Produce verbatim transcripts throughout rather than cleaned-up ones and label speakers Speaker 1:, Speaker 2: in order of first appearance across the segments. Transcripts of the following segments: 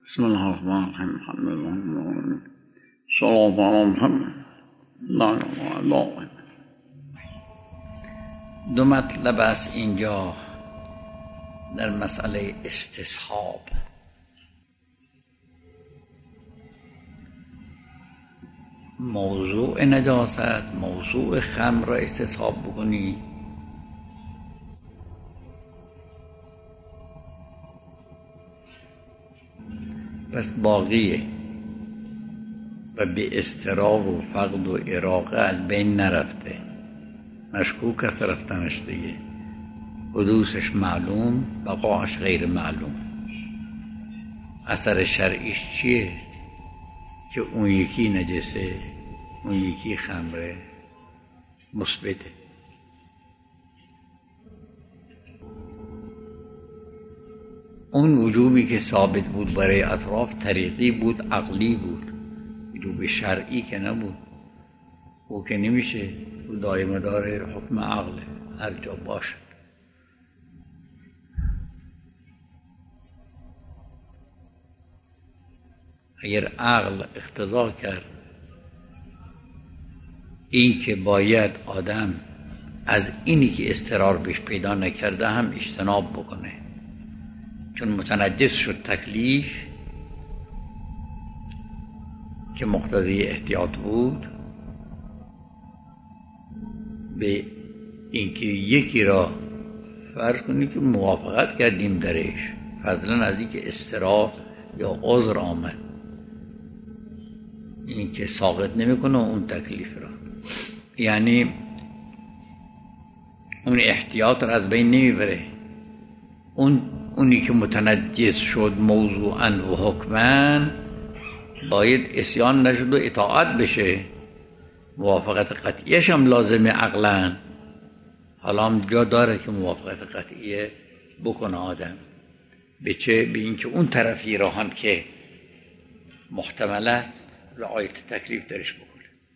Speaker 1: بسم الله الرحمن الرحیم. الحمد لله صلی الله محمد.
Speaker 2: دو مطلب است اینجا در مسئله استصحاب. موضوع نجاست، موضوع خمر را استصحاب بکنی، پس باقیه و به اضطرار و فقد و اراقه از بین نرفته، مشکوک است رفتنش دیگه، حدوثش معلوم، بقاش غیر معلوم. اثر شرعیش چیه؟ که اون یکی نجسه، اون یکی خمره، مثبته. اون وجوبی که ثابت بود برای اطراف طریقی بود، عقلی بود، وجوب شرعی که نبود. او که نمیشه، او دائم داره حکم عقله، هر جا باشه. اگر عقل اقتضا کرد این که باید آدم از اینی که اضطرار بهش پیدا نکرده هم اجتناب بکنه، چون متنجس شد تکلیف که مقتضی احتیاط بود، به اینکه یکی را فرض کنید که موافقت کردیم درش، فضلا از اینکه اضطرار یا عذر آمد، این که ساقط نمیکنه اون تکلیف را، یعنی اون احتیاط را از بین نمیبره. اون اونی که متنجس شد موضوعاً و حکماً باید عصیان نشد و اطاعت بشه، موافقت قطعیش هم لازمه عقلاً. حالا هم جا داره که موافقت قطعیه بکنه آدم، به چه؟ به اینکه اون طرفی را هم که محتمل است رعایت تکلیف درش بکنه.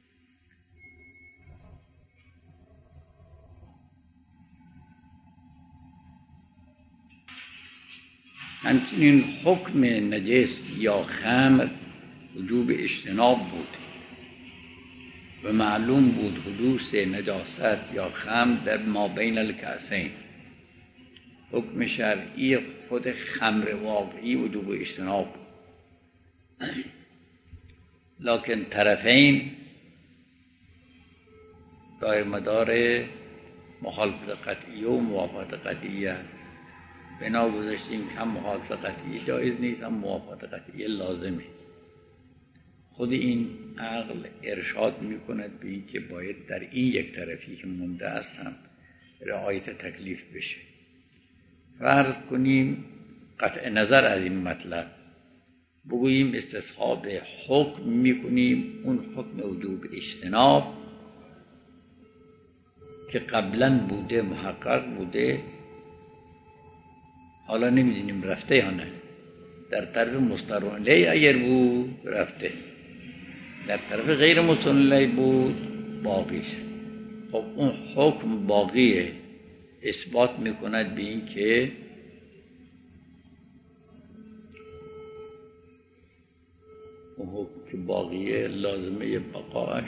Speaker 2: همچنین حکم نجس یا خمر وجوب اجتناب بود و معلوم بود حدوث نجاست یا خمر در ما بین الکأسین. حکم شرعی خود خمر واقعی وجوب اجتناب بود، لکن طرفین دائر مدار مخالفت قطعی و موافقت قطعیه. بنا گذاشتیم هم مخالفت قطعی جایز نیست، هم موافقت قطعی لازمه. خود این عقل ارشاد میکند به این که باید در این یک طرفی که مونده است هم رعایت تکلیف بشه. فرض کنیم قطع نظر از این مطلب، بگوییم استصحاب حکم میکنیم، اون حکم وجوب اجتناب که قبلا بوده، محقق بوده، حالا نمیدونیم رفته یا نه. در طرف مستقر علیه اگر بود رفته، در طرف غیر مستقر علیه بود باقیش. خب اون حکم باقیه، اثبات میکند به این که اون حکم که باقیه لازمه بقاش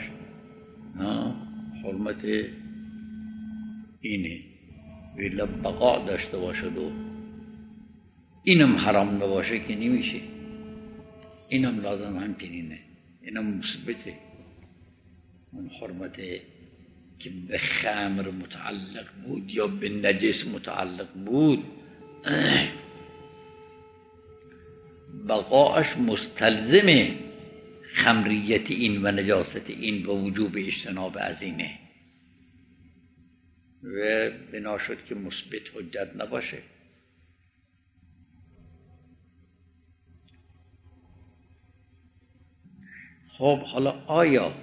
Speaker 2: حرمت اینه، ولی بقا داشته باشد و اینم حرام نباشه که نمیشه. اینم لازم همچنینه، اینم مثبته. اون حرمت که به خمر متعلق بود یا به نجس متعلق بود، بقاش مستلزم خمریت این و نجاست این و وجوب اجتناب از اینه و بنا شد که مثبت حجت نباشه. خب حالا آیا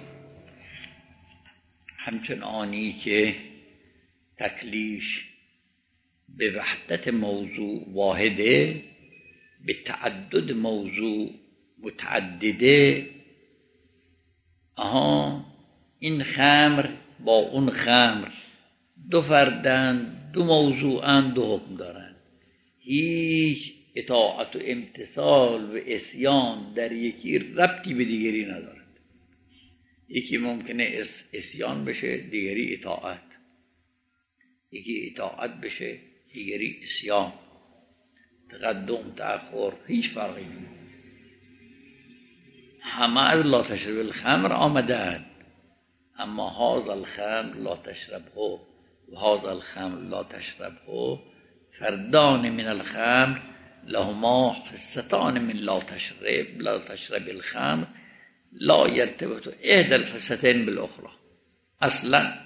Speaker 2: همچنانی که تکلیف به وحدت موضوع واحده، به تعدد موضوع متعدده، آها این خمر با اون خمر دو فردن، دو موضوعن، دو حکم دارن، هیچ اطاعت و امتثال و عصیان در یکی ربطی به دیگری ندارد. یکی ممکنه عصیان بشه، دیگری اطاعت. یکی اطاعت بشه، دیگری عصیان. تقدم، تأخر، هیچ فرقی نیست. همه از لا تشرب الخمر آمدند، اما هذا الخمر لا تشربه و هذا الخمر لا تشربه فردان من الخمر لهما حصتان من لا تشرب لا تشرب الخمر لا يرتبط احدى الحصتين بالاخرى. اصلا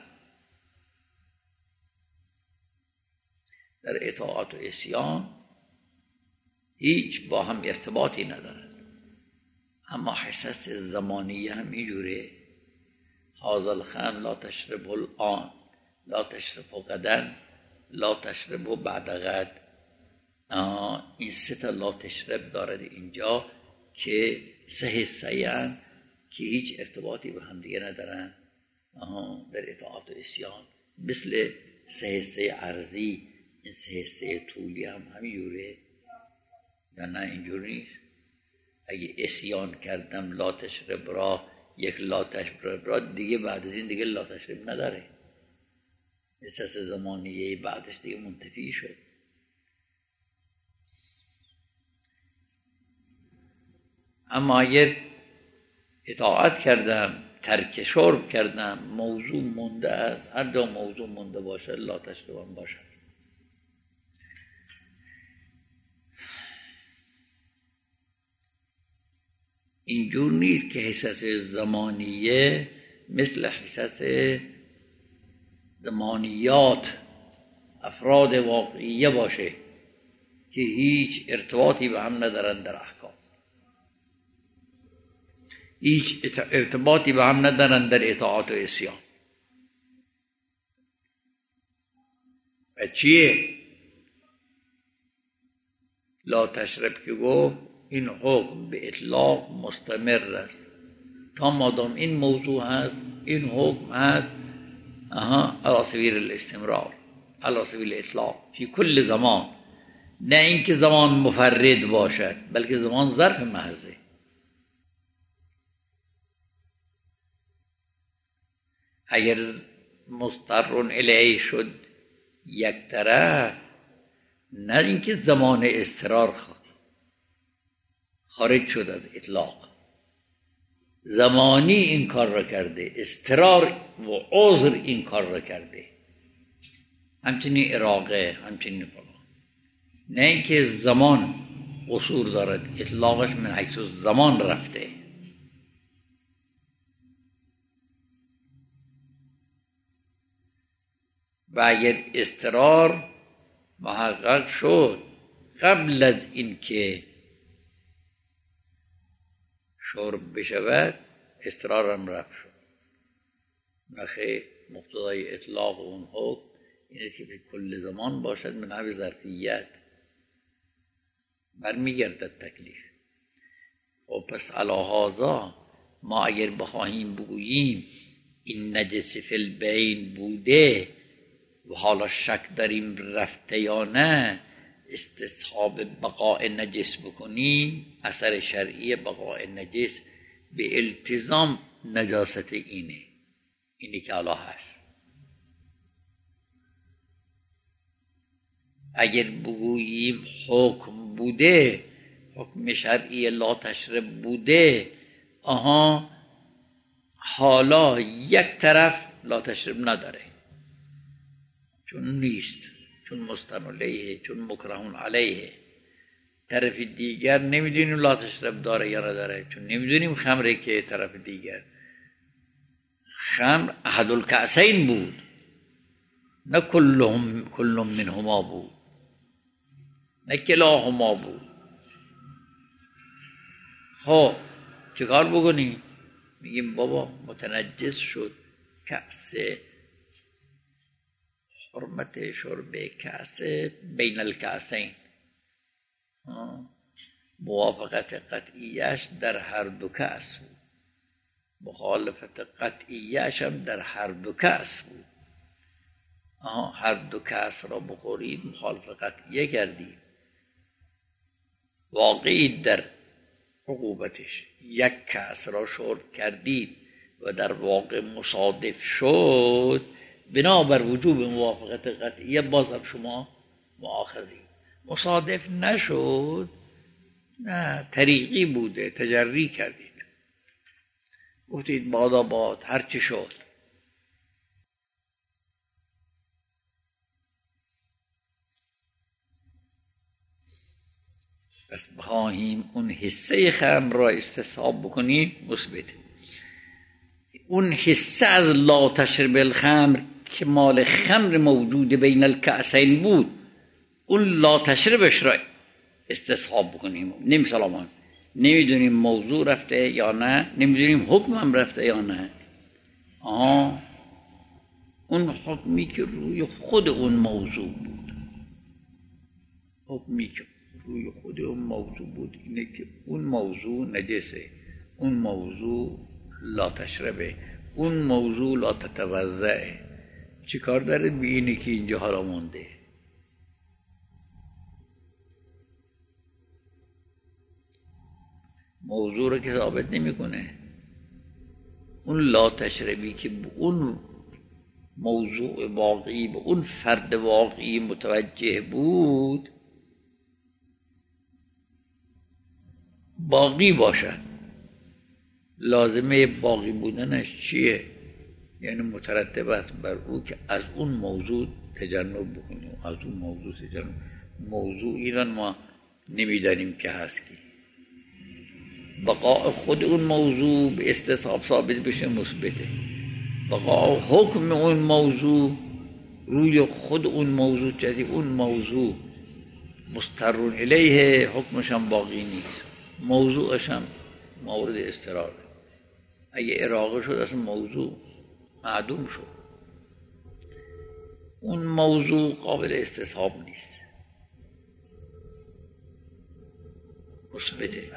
Speaker 2: در اطاعت و عصیان هیچ با هم ارتباطی ندارد. اما حصص زمانیه هم اینجوره. هذا الخمر لا تشربه الان، لا تشربه غدا، لا تشربه بعد غد. این سه تا لا تشرب دارد اینجا که سه حصه هستند که هیچ ارتباطی به هم دیگه ندارن در اطاعت و عصیان. مثل سه حصه عرضی، این سه حصه طولی هم همینجوره یا نه؟ اینجور نیست. اگه عصیان کردم لا تشرب را، یک لا تشرب را دیگه بعد از این دیگه لا تشرب نداره. حصص زمانیه بعدش دیگه منتفی شد. اما اگر اطاعت کردم، ترک شرب کردم، موضوع مونده است، هر جا موضوع مونده باشه لا تشربم باشد. اینجور نیست که حصص زمانیه مثل حصص زمانیات افراد واقعیه باشه که هیچ ارتباطی به هم ندارن در احکام، هیچ ارتباطی به هم ندارن در اطاعت و عصیان. و چیه؟ لا تشرب که گفت این حکم به اطلاق مستمر است. تا مادام این موضوع هست، این حکم هست، اها على سبیل الاستمرار، على سبیل الاطلاق فی کل زمان. نه اینکه زمان مفرد باشد، بلکه زمان ظرف محضه. اگر مضطر الیه شد یک طرف، نه اینکه زمان اضطرار خارج شد از اطلاق، زمانی این کار را کرده، اضطرار و عذر این کار را کرده، همچنین اراقه، همچنین فلان. نه اینکه زمان قصور دارد، اطلاقش من حیث زمان رفته. و اگر اضطرار محقق شد قبل از این که شرب بشود، اضطرار هم رفت شد. نخیر، مقتضای اطلاق اون حکم اینه که به کل زمان باشد من حیث ظرفیت، برمیگردد تکلیف. و پس علی هذا ما اگر بخواهیم بگوییم این نجس فی البین بوده و حالا شک داریم رفته یا نه، استصحاب بقاء نجس بکنیم، اثر شرعی بقاء نجس به التزام نجاست اینه اینی که حالا هست. اگر بگوییم حکم بوده، حکم شرعی لا تشرب بوده، آها حالا یک طرف لا تشرب نداره، چون نیست، چون مستن علیه، چون مکرهون علیه. طرف دیگر نمیدونیم لا تشرب داره یا نداره، چون نمیدونیم خمره که طرف دیگر خمر احد الکأسین بود، نه کلهم کلهم منهما بود، نه کلاهما بود. خب چیکار بکنیم؟ میگیم بابا متنجس شد، کأس حرمت شرب کأس بین الکأسین، موافقت قطعیش در هر دو کأس بود، مخالفت قطعیش هم در هر دو کأس بود. آها هر دو کأس را بخورید مخالفت قطعیه کردید. واقعی در عقوبتش یک کس را شرب کردید و در واقع مصادف شد، بنابر وجوب موافقت قطعیه بازم شما مؤاخذی. مصادف نشد، نه طریقی بوده، تجری کردید، گفتید بادا باد هرچی شد. پس بخواهیم اون حصه خمر را استصحاب بکنیم مثبت. اون حصه از لا تشرب الخمر که مال خمر موجود بین الکأسین بود، اون لا تشربش را استصحاب بکنیم. نمی سلامان نمیدونیم موضوع رفته یا نه، نمیدونیم حکم هم رفته یا نه. آه اون حکمی که روی خود اون موضوع بود، حکمی که روی خود اون موضوع بود اینه که اون موضوع نجسه، اون موضوع لا تشربه، اون موضوع لا تتوضعه. چی کار داره به اینه که اینجا حالا مونده؟ موضوع رو که ثابت نمی کنه. اون لا تشربی که به اون موضوع واقعی، به اون فرد واقعی متوجه بود باقی باشد. لازمه باقی بودنش چیه؟ یعنی مترتب است بر او که از اون موضوع تجنب بکنیم. از اون موضوع تجنب، موضوع ایران ما نمیدانیم که هست کی. بقاء خود اون موضوع به استصحاب ثابت بشه مثبته. بقاء حکم اون موضوع روی خود اون موضوع جدید، اون موضوع مسترون الیه، حکمش هم باقی نیست، موضوعش هم مورد استراره. اگه اراغه شد اصلا موضوع معدوم شد، اون موضوع قابل استصحاب نیست، مثبته.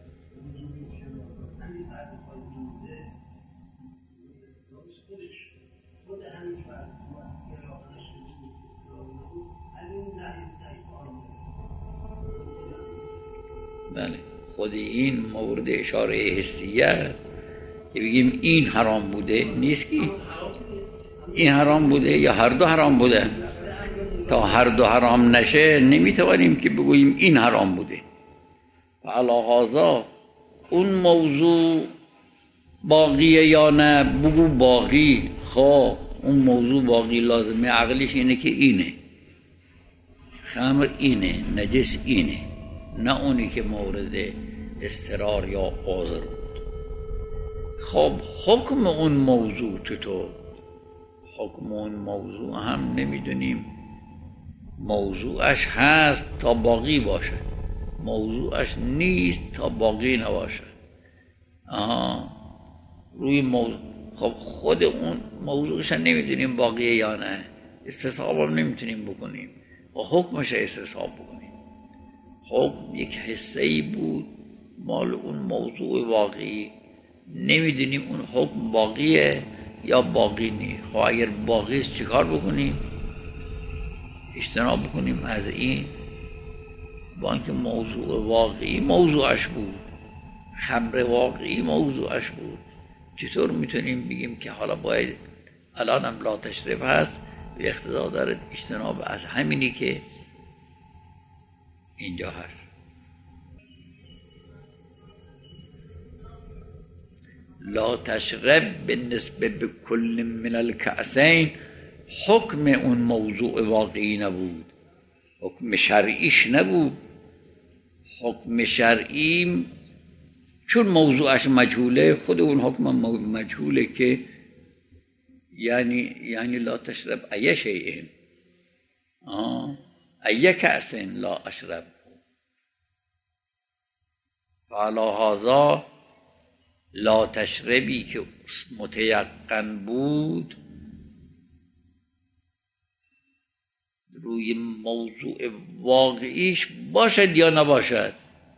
Speaker 2: بله، خود این مورد اشاره حسیه که بگیم این حرام بوده نیست که این حرام بوده یا هر دو حرام بوده. تا هر دو حرام نشه نمیتوانیم که بگوییم این حرام بوده. علی هذا اون موضوع باقیه یا نه، بگو باقی. خب اون موضوع باقی، لازمه عقلش اینه که اینه، خمر اینه، نجس اینه، نه اونی که مورد استرار یا عذر بود. خب حکم اون موضوع چطور؟ حکم اون موضوع هم نمیدونیم. موضوعش هست تا باقی باشه، موضوعش نیست تا باقی نباشه. آها روی موضوع، خب خود اون موضوعش نمیدونیم باقیه یا نه، استصحاب هم نمیتونیم بکنیم و حکمش استصحاب بکنیم. حکم یک حصه ای بود مال اون موضوع واقعی، نمیدونیم اون حکم باقیه یا باقی نیست. خب اگر باقی است چیکار بکنیم؟ اجتناب بکنیم از این، با اینکه موضوع واقعی موضوعش بود، خمر واقعی موضوعش بود. چطور میتونیم بگیم که حالا باید الان هم لا تشرب هست؟ به اقتضا داره اجتناب از همینی که اینجا هست. لا تشرب بالنسبه به کل من الکأسین، حکم اون موضوع واقعی نبود، حکم شرعیش نبود. حکم شرعی چون موضوعش مجهوله، خود اون حکم مجهوله که یعنی یعنی لا تشرب ای شیء، آه ای کأس لا اشرب. فعلی هذا لا تشربی که متیقن بود روی موضوع واقعیش باشد یا نباشد.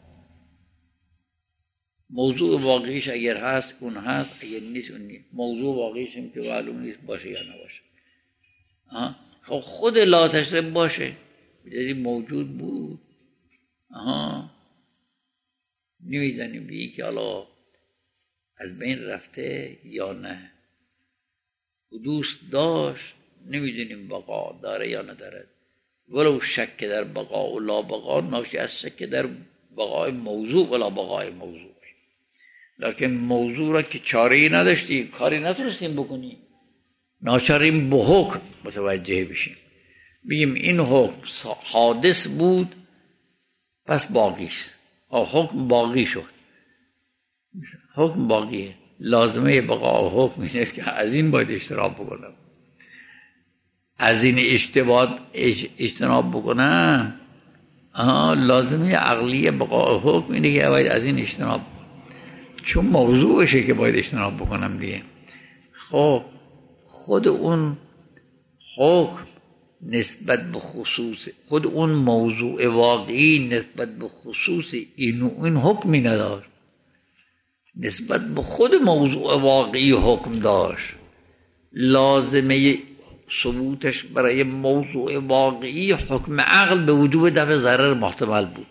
Speaker 2: موضوع واقعیش اگر هست اون هست، اگر نیست اون نیست. موضوع واقعیش هم که معلوم نیست باشه یا نباشه. آها خب خود لا تشرب باشه، یعنی موجود بود. آها نمیدانیم به این که حالا از بین رفته یا نه، حدوث داشت، نمیدونیم بقا داره یا ندارد. ولو شک در بقا و لا بقا ناشی از شک در بقای موضوع و لا بقای موضوع. لکن موضوع را که چاره‌ای نداشتیم، کاری نتونستیم بکنیم، ناچاریم به حکم متوجه بشیم. بگیم این حکم حادث بود پس باقیست. حکم باقی شد، حکم باقیه. لازمه بقا و حکم اینه که از این باید اجتناب بکنم، از این اشتباه اجتناب بکنم. آها، لازمه عقلی بقا و حکم اینه که باید از این اجتناب، چون موضوعشه که باید اجتناب بکنم دیگه. خب خود اون حکم نسبت به خصوص خود اون موضوع واقعی نسبت به خصوص این این حکمی نداشت، نسبت به خود موضوع واقعی حکم داشت. لازمه ثبوتش برای موضوع واقعی حکم عقل به وجوب دفع ضرر محتمل بود.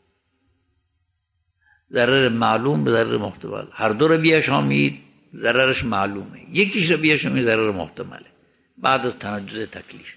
Speaker 2: ضرر معلوم به ضرر محتمل، هر دو رو بیاشامید ضررش معلومه، یکیش رو بیاشامید ضرر محتمله بعد از تنجز تکلیف.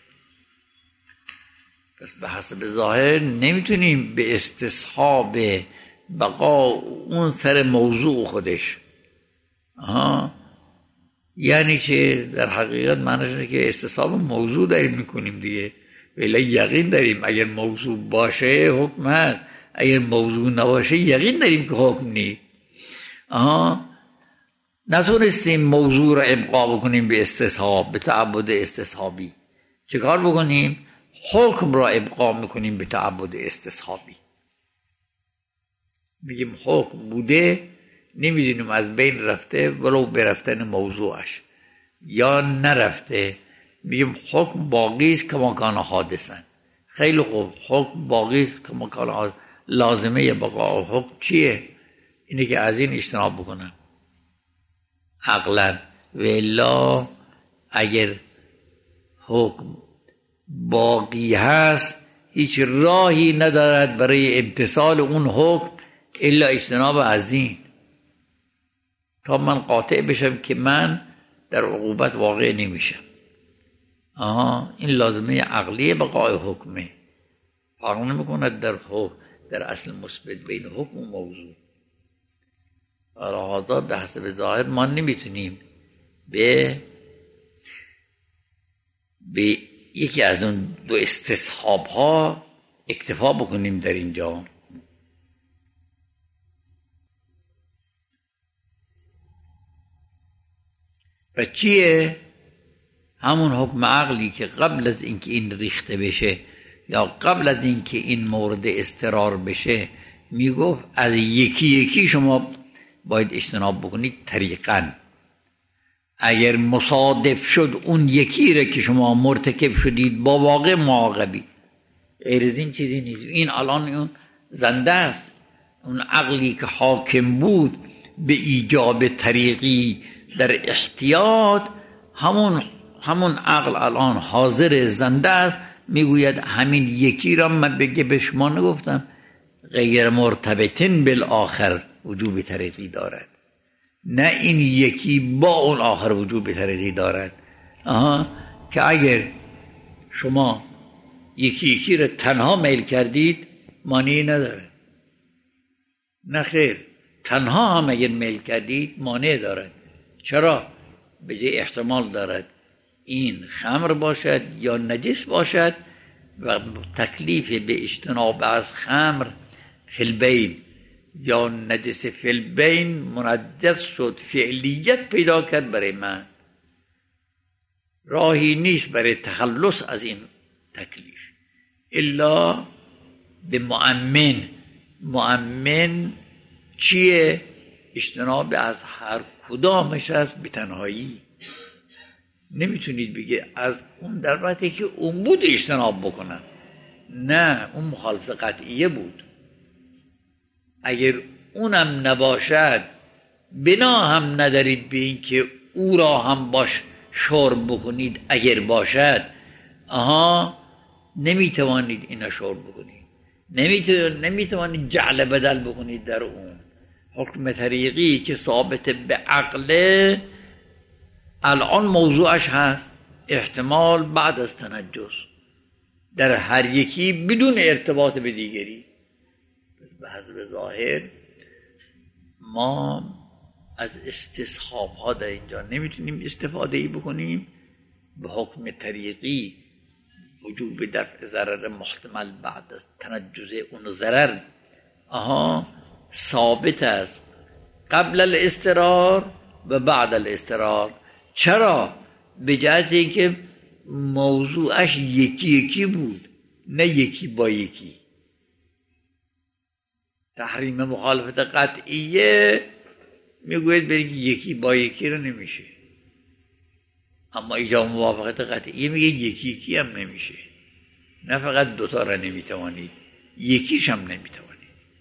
Speaker 2: پس به حسب ظاهر نمیتونیم به استصحاب بقا اون سر موضوع خودش. آها، یعنی چه؟ در حقیقت معنیش اینه که استصحاب موضوع داریم میکنیم دیگه، ولی یقین داریم اگر موضوع باشه حکم هست، اگر موضوع نباشه یقین داریم که حکم نیست. آها، نتونستیم موضوع را ابقا بکنیم به استصحاب، به تعبد استصحابی. چه کار بکنیم؟ حکم را ابقا میکنیم به تعبد استصحابی. میگیم حکم بوده، نمیدونیم از بین رفته ولو به رفتن موضوعش یا نرفته، میگیم حکم باقی است کما کان حادثا. خیلی خوب، حکم باقی است کما کان حادثا. لازمه بقا حکم چیه؟ اینه که از این اجتناب بکنم عقلا. و الا اگر حکم باقی هست هیچ راهی ندارد برای امتثال اون حکم الا اجتناب از این، تا من قاطع بشم که من در عقوبت واقع نمیشم. آها، این لازمه عقلی بقای حکمه، فرق نمیکند در حکم در اصل مثبت بین حکم و موضوع. حالا به حسب ظاهر ما نمیتونیم به به یکی از اون دو استصحاب ها اکتفا بکنیم در اینجا. و چیه؟ همون حکم عقلی که قبل از اینکه این ریخته بشه یا قبل از اینکه این مورد استقرار بشه میگفت از یکی یکی شما باید اجتناب بکنید طریقاً. اگر مصادف شد اون یکی را که شما مرتکب شدید با واقع معاقبی، غیر از این چیزی نیست. این الان اون زنده است، اون عقلی که حاکم بود به ایجاب طریقی در احتیاط، همون همون عقل الان حاضر زنده است، میگوید همین یکی را من بگه به شما نگفتم غیر مرتبطن بالآخر وجوب طریقی دارد، نه این یکی با اون آخر وجوب طریقی دارد. آها، که اگر شما یکی یکی را تنها میل کردید مانعی نداره، نه خیر، تنها هم اگر میل کردید مانع دارد. چرا؟ به احتمال دارد این خمر باشد یا نجس باشد و تکلیف به اجتناب از خمر فی البین یا نجس فی البین منجس شد، فعلیت پیدا کرد برای من، راهی نیست برای تخلص از این تکلیف الا به مؤمن. مؤمن چیه؟ اجتناب از هر کدامش است به تنهایی. نمیتونید بگه از اون در وقتی که اون بود اجتناب بکنم، نه، اون مخالف قطعیه بود. اگر اونم نباشد بنا هم ندارید به این که او را هم باش شرب بکنید. اگر باشد آها نمیتوانید اینا شرب بکنید، نمیتوانید نمیتوانید جعل بدل بکنید در اون. حکم طریقی که ثابت به عقله الان موضوعش هست احتمال بعد از تنجس در هر یکی بدون ارتباط به دیگری. به حسب ظاهر ما از استصحاب ها در اینجا نمیتونیم استفاده ای بکنیم. به حکم طریقی وجوب دفع ضرر محتمل بعد از تنجز اون ضرر آها ثابت است قبل الاضطرار و بعد الاضطرار. چرا؟ به جهت اینکه موضوعش یکی یکی بود، نه یکی با یکی. تحریم مخالفت قطعیه میگوید برید یکی با یکی رو نمیشه، اما ایجاب موافقت قطعیه میگه یکی یکی هم نمیشه. نه فقط دوتا را نمیتوانید، یکیش هم نمیتوانید.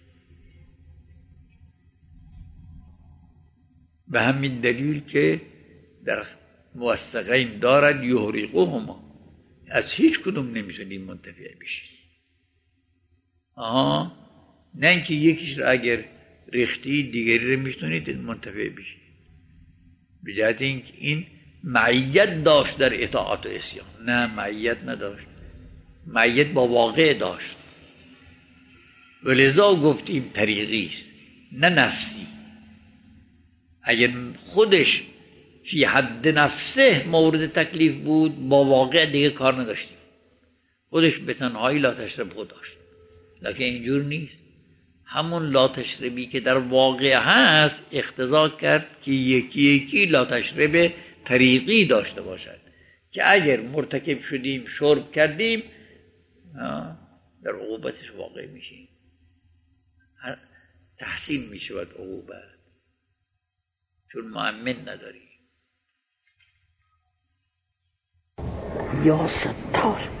Speaker 2: به همین دلیل که در موثقین دارد یحرقهما، از هیچ کدوم نمیتونید منتفع بشید. آها، نه اینکه یکیش را اگر ریختی دیگری را میتونید منتفع بشید. به جهت اینکه این معیت داشت در اطاعت و عصیان. نه معیت نداشت، معیت با واقع داشت. ولذا گفتیم طریقی است نه نفسی. اگر خودش فی حد نفسه مورد تکلیف بود با واقع دیگه کار نداشتیم، خودش به تنهایی لا تشرب خود داشت. لکن اینجور نیست. همون لا تشربی که در واقع هست اقتضا کرد که یکی یکی لا تشرب طریقی داشته باشد که اگر مرتکب شدیم شرب کردیم در عقوبتش واقع میشیم، تحسین میشود عقوبت، چون مؤمن نداریم.
Speaker 3: یا ستار